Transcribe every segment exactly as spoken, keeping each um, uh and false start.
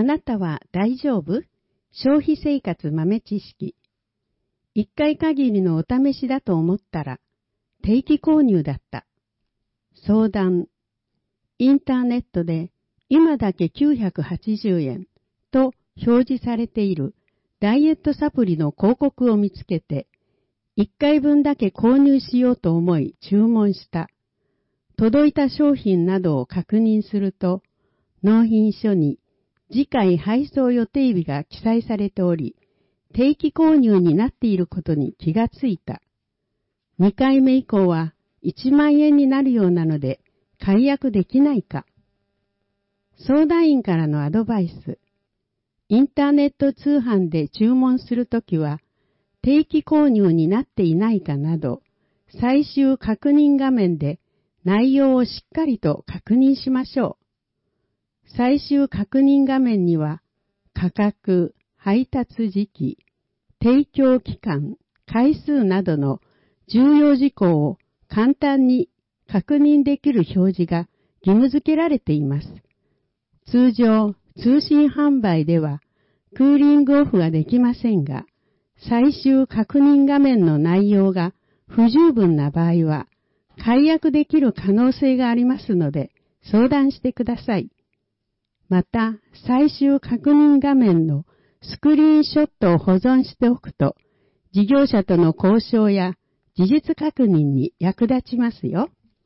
あなたは大丈夫？消費生活豆知識。一回限りのお試しだと思ったら、定期購入だった。相談。インターネットで今だけきゅうひゃくはちじゅうえんと表示されているダイエットサプリの広告を見つけて、一回分だけ購入しようと思い注文した。届いた商品などを確認すると、納品書に次回配送予定日が記載されており、定期購入になっていることに気がついた。にかいめ以降はいちまんえんになるようなので、解約できないか。相談員からのアドバイス。インターネット通販で注文するときは、定期購入になっていないかなど、最終確認画面で内容をしっかりと確認しましょう。最終確認画面には、価格、配達時期、提供期間、回数などの重要事項を簡単に確認できる表示が義務付けられています。通常、通信販売ではクーリングオフができませんが、最終確認画面の内容が不十分な場合は、解約できる可能性がありますので、相談してください。また、最終確認画面のスクリーンショットを保存しておくと、事業者との交渉や事実確認に役立ちますよ。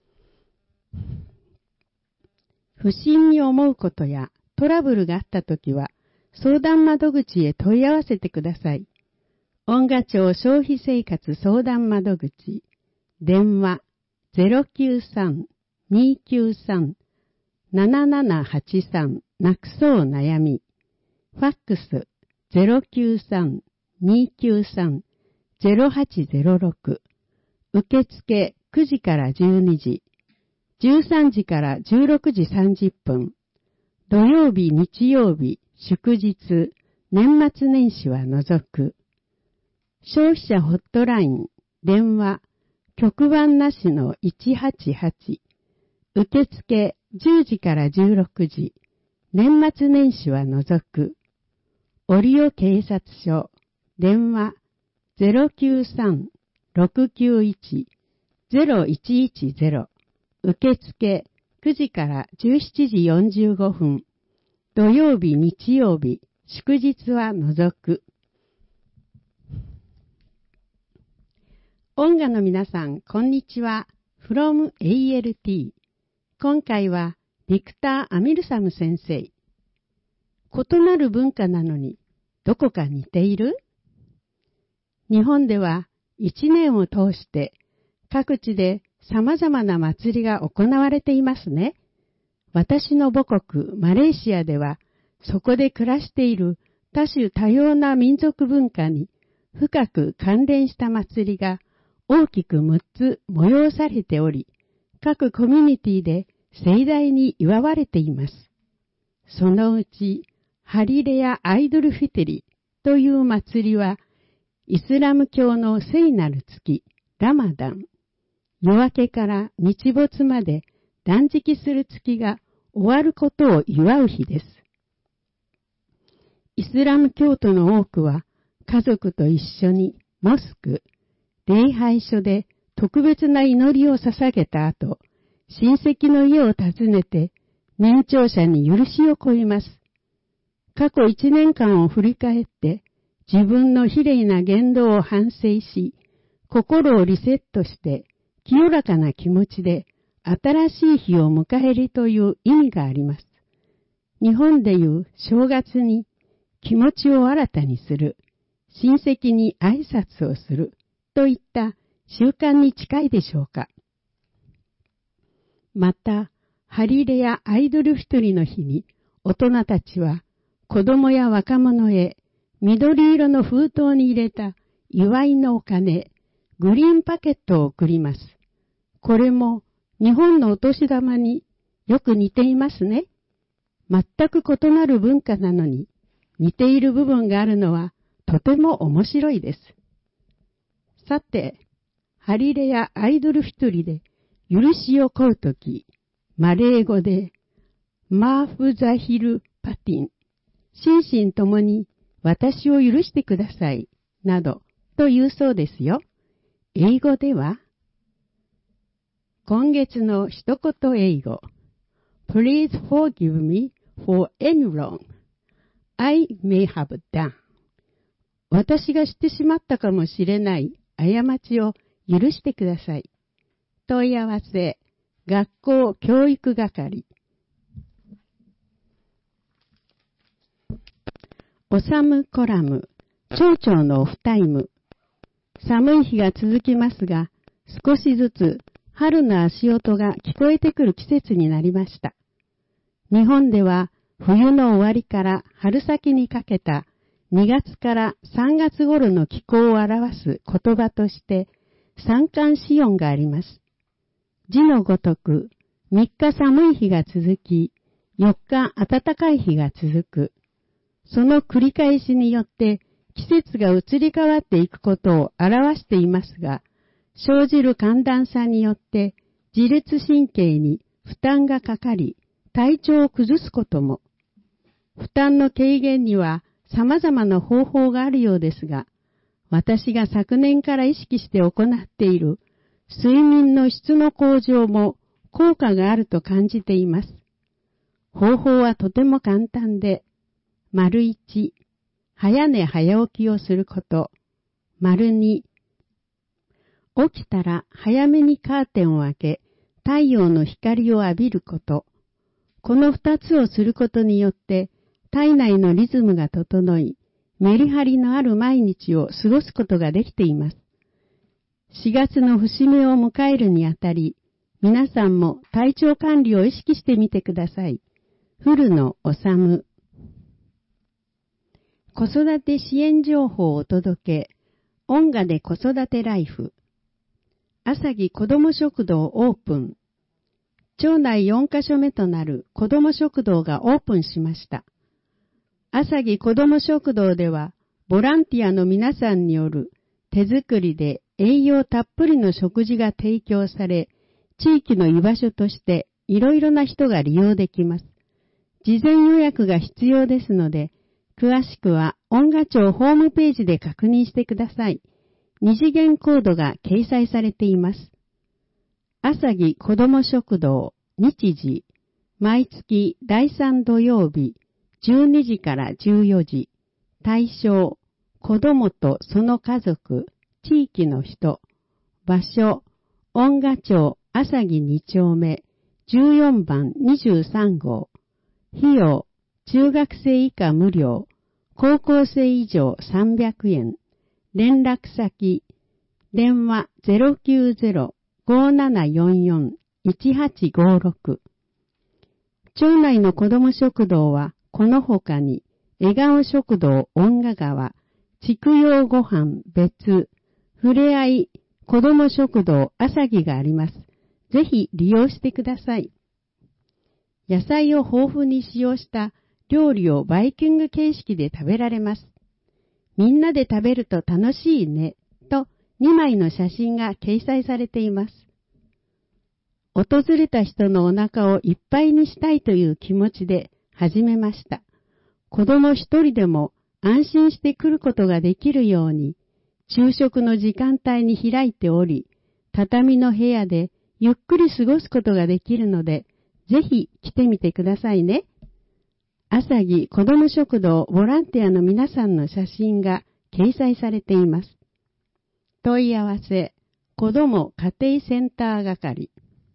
不審に思うことやトラブルがあったときは、相談窓口へ問い合わせてください。恩賀町消費生活相談窓口、電話 ゼロきゅうさん にーきゅうさん ななななはちさん なくそう悩み、ファックス ゼロきゅうさん にーきゅうさん ゼロはちゼロろく、受付くじからじゅうにじ、じゅうさんじからじゅうろくじさんじゅっぷん、土曜日、日曜日、祝日、年末年始は除く。消費者ホットライン、電話、局番なしのいちはちはち、受付じゅうじからじゅうろくじ、年末年始は除く。折尾警察署、電話 ゼロきゅうさん ろくきゅういち ゼロいちいちゼロ、受付くじからじゅうしちじよんじゅうごふん、土曜日、日曜日、祝日は除く。音楽の皆さん、こんにちは。from エーエルティー。今回は、ビクター・アミルサム先生。異なる文化なのに、どこか似ている？日本では、一年を通して、各地で様々な祭りが行われていますね。私の母国、マレーシアでは、そこで暮らしている多種多様な民族文化に深く関連した祭りが大きくむっつ催されており、各コミュニティで盛大に祝われています。そのうち、ハリレやアイドルフィテリという祭りは、イスラム教の聖なる月、ラマダン。夜明けから日没まで断食する月が終わることを祝う日です。イスラム教徒の多くは家族と一緒にモスク、礼拝所で特別な祈りを捧げた後、親戚の家を訪ねて年長者に許しを請います。過去一年間を振り返って自分の非礼な言動を反省し、心をリセットして清らかな気持ちで新しい日を迎えるという意味があります。日本でいう正月に気持ちを新たにする、親戚に挨拶をするといった習慣に近いでしょうか。また、ハリレやアイドル一人の日に大人たちは子供や若者へ緑色の封筒に入れた祝いのお金、グリーンパケットを送ります。これも日本のお年玉によく似ていますね。全く異なる文化なのに似ている部分があるのはとても面白いです。さて、ハリレやアイドル一人で許しを請うとき、マレー語でマーフザヒルパティン、 心身ともに私を許してください、などと言うそうですよ。英語では、今月の一言英語。Please forgive me for any wrong I may have done. 私がしてしまったかもしれない過ちを許してください。問い合わせ、学校教育係。おさむコラム、町長のオフタイム。寒い日が続きますが、少しずつ春の足音が聞こえてくる季節になりました。日本では冬の終わりから春先にかけたにがつからさんがつ頃の気候を表す言葉として三寒四温があります。字のごとくみっか寒い日が続き、よっか暖かい日が続く。その繰り返しによって季節が移り変わっていくことを表していますが、生じる寒暖差によって自律神経に負担がかかり、体調を崩すことも。負担の軽減には様々な方法があるようですが、私が昨年から意識して行っている睡眠の質の向上も効果があると感じています。方法はとても簡単で、丸一、早寝早起きをすること。丸二、起きたら早めにカーテンを開け、太陽の光を浴びること。この二つをすることによって、体内のリズムが整い、メリハリのある毎日を過ごすことができています。しがつの節目を迎えるにあたり、皆さんも体調管理を意識してみてください。古野治。子育て支援情報をお届け。音楽で子育てライフ。朝木子ども食堂オープン。町内よんカ所目となる子ども食堂がオープンしました。朝木子ども食堂では、ボランティアの皆さんによる手作りで栄養たっぷりの食事が提供され、地域の居場所としていろいろな人が利用できます。事前予約が必要ですので、詳しくは音楽町ホームページで確認してください。二次元コードが掲載されています。朝木子ども食堂、日時、毎月だいさん土曜日、じゅうにじからじゅうよじ、対象、子どもとその家族、地域の人、場所、音楽町朝木に丁目、じゅうよんばんにじゅうさん号、費用、中学生以下無料、高校生以上さんびゃくえん、連絡先、電話 ゼロきゅうゼロ ごーななよんよん いちはちごろく。町内の子ども食堂は、この他に、笑顔食堂音楽川、畜養ご飯別、ふれあい子ども食堂朝木があります。ぜひ利用してください。野菜を豊富に使用した料理をバイキング形式で食べられます。みんなで食べると楽しいね、とにまいの写真が掲載されています。訪れた人のお腹をいっぱいにしたいという気持ちで始めました。子供一人でも安心して来ることができるように、昼食の時間帯に開いており、畳の部屋でゆっくり過ごすことができるので、ぜひ来てみてくださいね。朝木子ども食堂ボランティアの皆さんの写真が掲載されています。問い合わせ、子ども家庭センター係。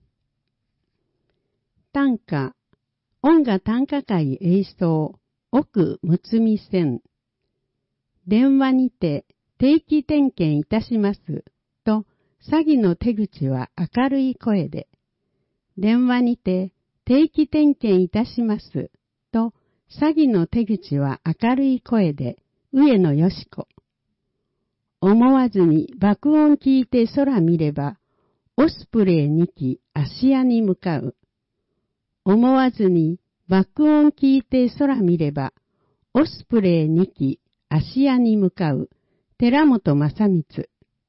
短歌、音楽短歌会演奏、奥むつみ線。電話にて定期点検いたしますと、詐欺の手口は明るい声で。電話にて定期点検いたしますと、詐欺の手口は明るい声で、上野よし子。思わずに爆音聞いて空見れば、オスプレイにき芦屋に向かう。思わずに爆音聞いて空見れば、オスプレイにき芦屋に向かう。寺本正光。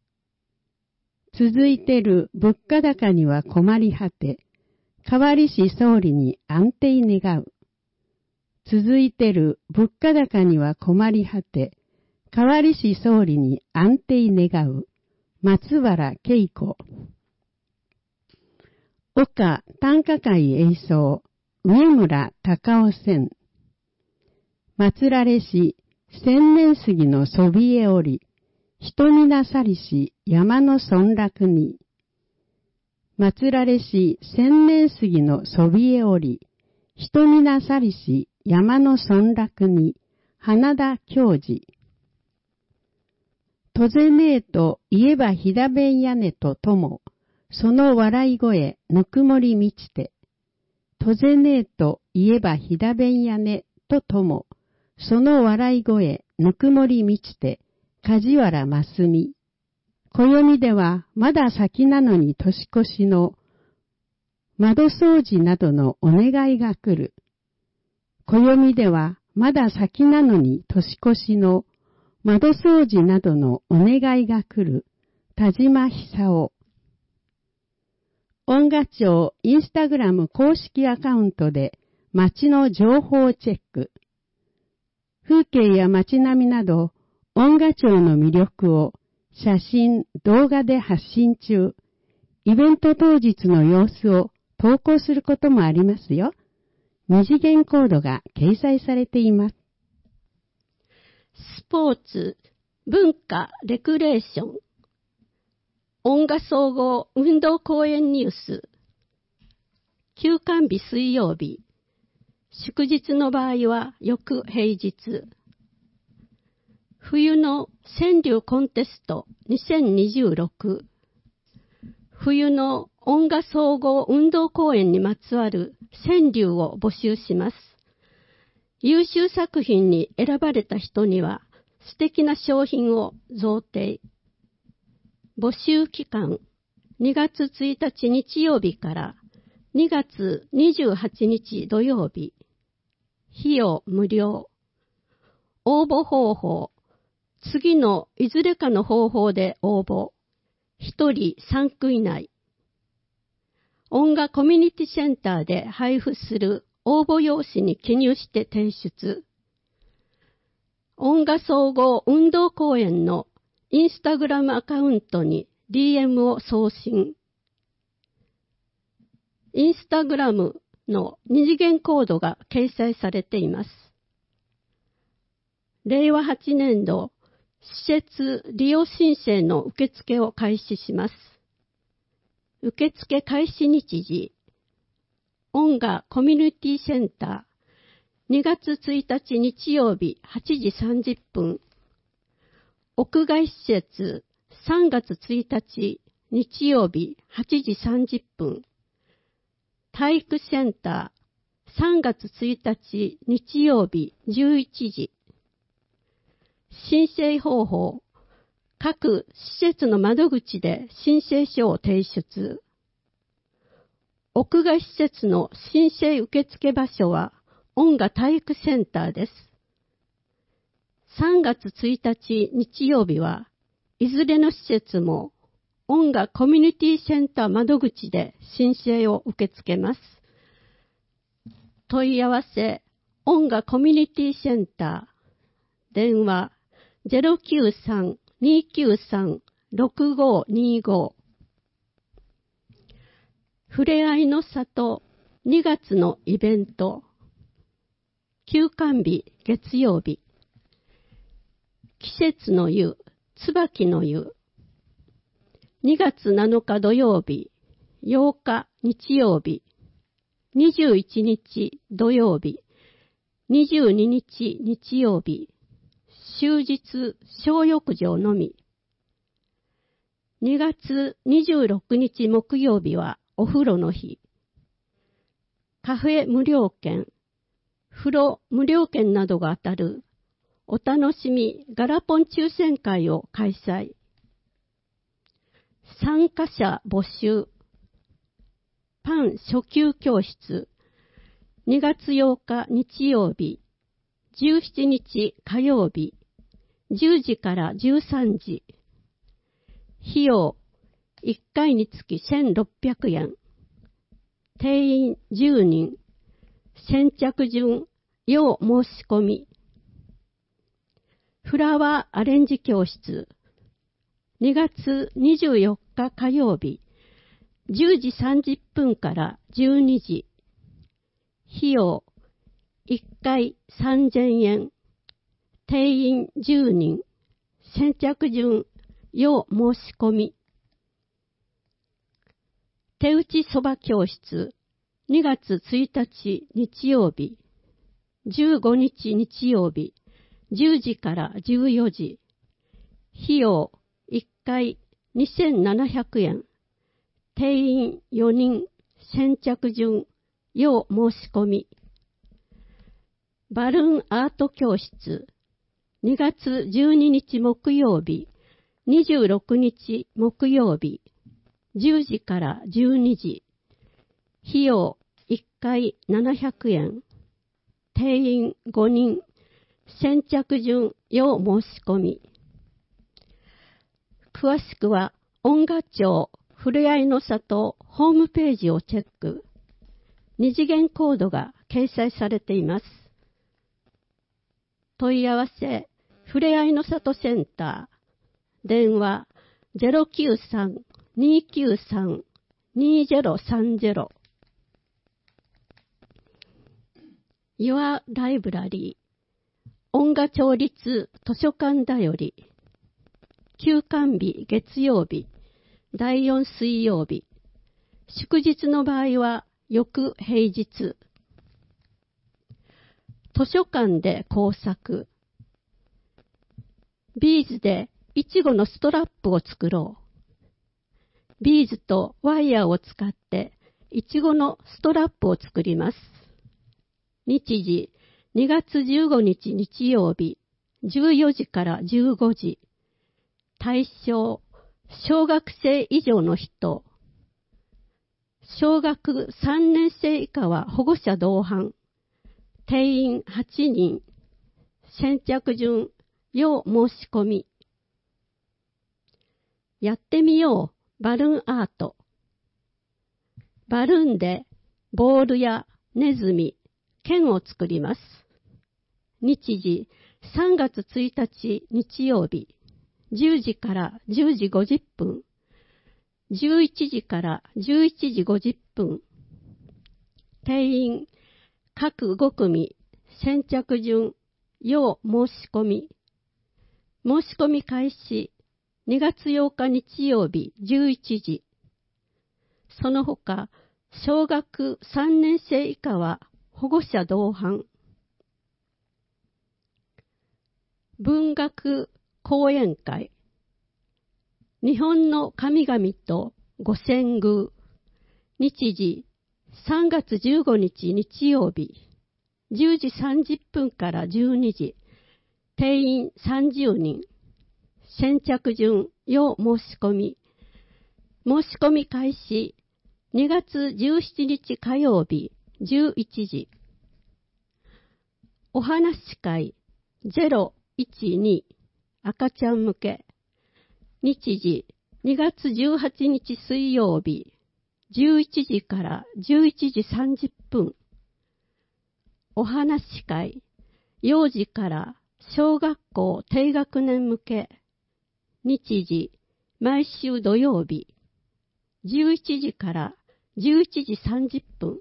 続いてる物価高には困り果て、代わりし総理に安定願う。 続いてる物価高には困り果て、代わりし総理に安定願う、松原恵子。岡短歌会栄奏、上村隆夫船。祀られし千年杉のそびえおり、人みなさりし山の村落に。祀られし千年杉のそびえおり、人みなさりし山の村落に、花田教授。とぜねえと言えばひだべん屋根ととも、その笑い声ぬくもり満ちて。とぜねえと言えばひだべん屋根ととも、その笑い声ぬくもり満ちて、梶原真澄。暦ではまだ先なのに年越しの窓掃除などのお願いが来る。暦ではまだ先なのに年越しの窓掃除などのお願いが来る。田島久夫。音楽庁インスタグラム公式アカウントで街の情報をチェック。風景や街並みなど音楽庁の魅力を写真、動画で発信中。イベント当日の様子を投稿することもありますよ。二次元コードが掲載されています。 スポーツ、文化、レクレーション。音楽総合運動公園ニュース。休館日水曜日。祝日の場合は翌平日。冬の川柳コンテストにせんにじゅうろく。冬の音楽総合運動公園にまつわる川柳を募集します。優秀作品に選ばれた人には素敵な商品を贈呈。募集期間にがつついたち日曜日からにがつにじゅうはちにち土曜日。費用無料。応募方法。次のいずれかの方法で応募。ひとりさんく以内。音楽コミュニティセンターで配布する応募用紙に記入して提出。音楽総合運動公園のインスタグラムアカウントに ディーエム を送信。インスタグラムの二次元コードが掲載されています。れいわはちねんど施設利用申請の受付を開始します。受付開始日時、音楽コミュニティセンター、にがつついたち日曜日はちじさんじゅっぷん。屋外施設さんがつついたち日曜日はちじさんじゅっぷん。体育センターさんがつついたち日曜日じゅういちじ。申請方法。各施設の窓口で申請書を提出。屋外施設の申請受付場所は音楽体育センターです。さんがつついたち日曜日はいずれの施設も音楽コミュニティセンター窓口で申請を受け付けます。問い合わせ音楽コミュニティセンター電話 ゼロきゅうさん にきゅうさん ろくごにご。ふれあいの里にがつのイベント。休館日月曜日。季節の湯、椿の湯。にがつなのか土曜日、ようか日曜日、にじゅういちにち土曜日、にじゅうににち日曜日、終日小浴場のみ。にがつにじゅうろくにち木曜日はお風呂の日。カフェ無料券、風呂無料券などが当たるお楽しみガラポン抽選会を開催。参加者募集。パン初級教室。にがつようか日曜日。じゅうしちにち火曜日。じゅうじからじゅうさんじ。費用いっかいにつきせんろっぴゃくえん。定員じゅうにん。先着順要申し込み。フラワーアレンジ教室。にがつにじゅうよっか火曜日、じゅうじさんじゅっぷんからじゅうにじ。費用いっかいさんぜんえん。定員じゅうにん。先着順要申し込み。手打ちそば教室。にがつついたち日曜日、じゅうごにち日曜日、じゅうじからじゅうよじ。費用いっかいにせんななひゃくえん。定員よにん。先着順要申し込み。バルーンアート教室。にがつじゅうににち木曜日、にじゅうろくにち木曜日、じゅうじからじゅうにじ。費用いっかいななひゃくえん。定員ごにん。先着順要申し込み。詳しくは音楽町ふれあいの里ホームページをチェック。二次元コードが掲載されています。問い合わせふれあいの里センター。電話 ゼロきゅうさん にーきゅうさん にーゼロさんゼロ。Your Library 音楽町立図書館だより。休館日月曜日、だいよん水曜日。祝日の場合は翌平日。図書館で工作。ビーズでイチゴのストラップを作ろう。ビーズとワイヤーを使ってイチゴのストラップを作ります。日時にがつじゅうごにち日曜日、じゅうよじからじゅうごじ。対象、小学生以上の人。小学さんねん生以下は保護者同伴。定員はちにん。先着順要申し込み。やってみようバルーンアート。バルーンでボールやネズミ、剣を作ります。日時さんがつついたち日曜日、じゅうじからじゅうじごじゅっぷん、じゅういちじからじゅういちじごじゅっぷん。定員各ごくみ、先着順要申し込み。申し込み開始にがつようか日曜日じゅういちじ。その他、小学さんねん生以下は保護者同伴。文学講演会。日本の神々と五千宮。日時さんがつじゅうごにち日曜日、じゅうじさんじゅっぷんからじゅうにじ。定員さんじゅうにん。先着順要申し込み。申し込み開始にがつじゅうしちにち火曜日じゅういちじ。お話し会ゼロいちに赤ちゃん向け。日時にがつじゅうはちにち水曜日じゅういちじからじゅういちじさんじゅっぷん。お話し会幼児から小学校低学年向け。日時毎週土曜日じゅういちじからじゅういちじさんじゅっぷん。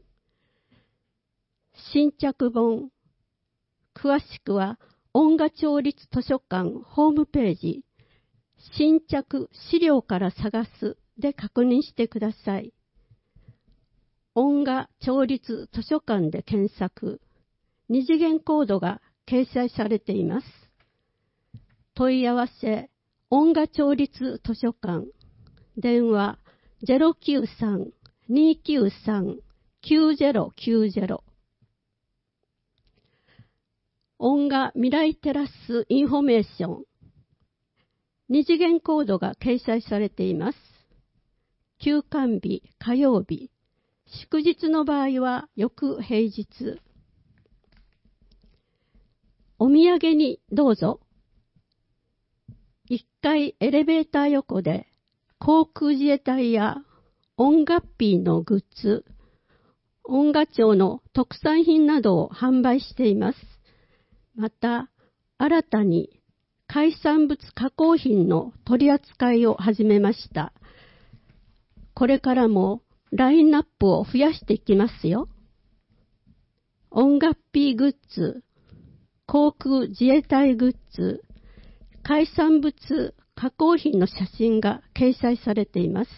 新着本。詳しくは音楽町立図書館ホームページ新着資料から探すで確認してください。音楽町立図書館で検索。二次元コードが掲載されています。問い合わせ音楽町立図書館。電話 ゼロきゅうさん にーきゅうさん きゅうゼロきゅうゼロ。音楽未来テラスインフォメーション。二次元コードが掲載されています。休館日火曜日。祝日の場合は翌平日。お土産にどうぞ。いっかいエレベーター横で航空自衛隊や音楽ピーのグッズ、 恩賀町の特産品などを販売しています。また、新たに海産物加工品の取り扱いを始めました。これからもラインナップを増やしていきますよ。音楽ピーグッズ、航空自衛隊グッズ、海産物加工品の写真が掲載されています。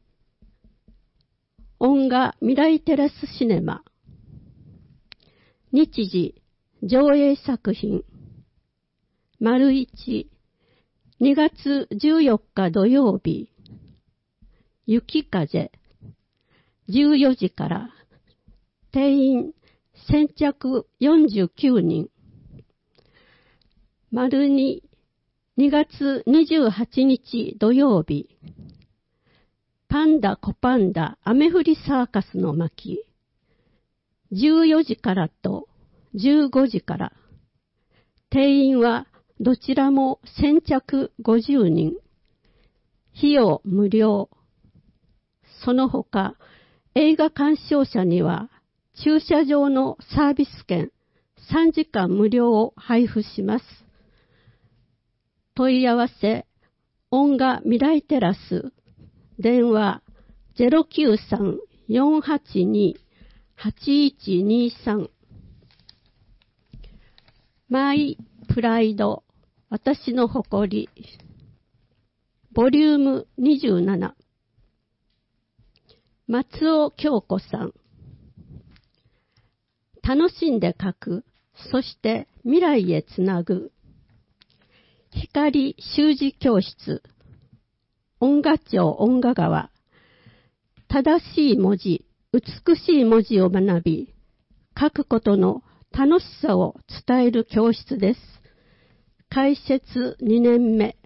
音楽未来テラスシネマ、日時上映作品、丸一、にがつじゅうよっか土曜日、雪風、じゅうよじから、定員先着よんじゅうきゅうにん、丸二、にがつにじゅうはちにち土曜日、パンダコパンダ雨降りサーカスの巻、じゅうよじからとじゅうごじから、定員はどちらも先着ごじゅうにん、費用無料。その他、映画鑑賞者には駐車場のサービス券さんじかん無料を配布します。問い合わせ、音楽未来テラス、電話 ゼロきゅうさん よんはちに はちいちにさん。マイプライド、私の誇り、ボリュームにじゅうなな。松尾京子さん。楽しんで書く、そして未来へつなぐ。光習字教室。音楽町音楽川。正しい文字、美しい文字を学び、書くことの楽しさを伝える教室です。開設にねんめ。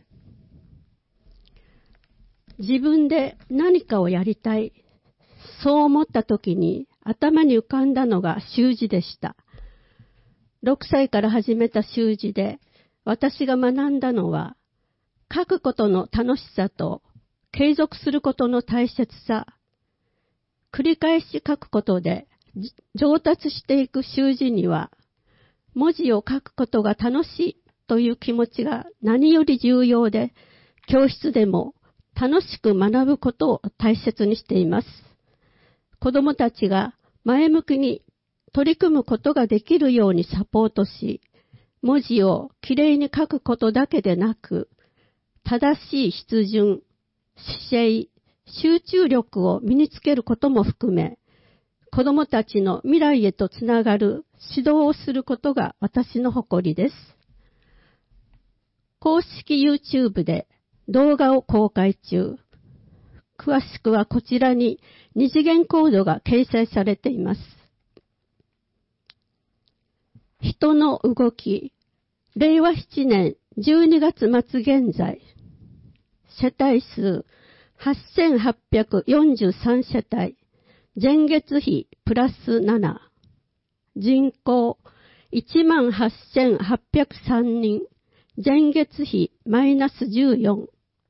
自分で何かをやりたい。そう思った時に頭に浮かんだのが習字でした。ろくさいから始めた習字で私が学んだのは、書くことの楽しさと継続することの大切さ。繰り返し書くことで上達していく習字には、文字を書くことが楽しいという気持ちが何より重要で、教室でも楽しく学ぶことを大切にしています。子どもたちが前向きに取り組むことができるようにサポートし、文字をきれいに書くことだけでなく、正しい筆順、姿勢、集中力を身につけることも含め、子どもたちの未来へとつながる指導をすることが私の誇りです。公式 YouTube で動画を公開中。詳しくはこちらに二次元コードが掲載されています。人の動き、れいわななねんじゅうにがつまつ現在、世帯数はっせんはっぴゃくよんじゅうさん世帯、前月比プラスなな、人口いちまんはっせんはっぴゃくさんにん、前月比マイナスじゅうよん、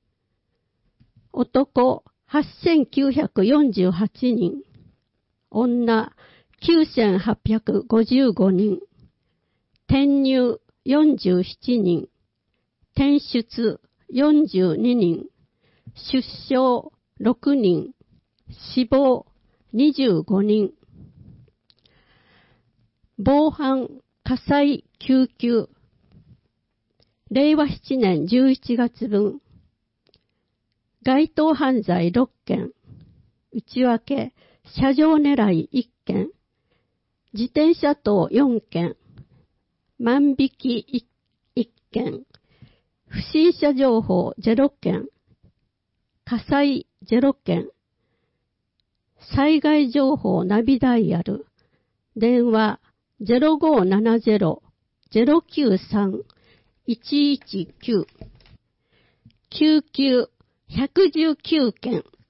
男はっせんきゅうひゃくよんじゅうはちにん、女きゅうせんはっぴゃくごじゅうごにん、転入よんじゅうななにん、転出よんじゅうににん、出生ろくにん、死亡にじゅうごにん。防犯火災救急。れいわななねんじゅういちがつぶん。該当犯罪ろっけん。内訳、車上狙いいっけん。自転車盗よんけん。万引きいっけん。不審者情報ゼロけん。火災ゼロけん。災害情報ナビダイヤル。電話 ゼロごーななゼロ ゼロきゅうさん いちいちきゅう。救急ひゃくじゅうきゅうけん。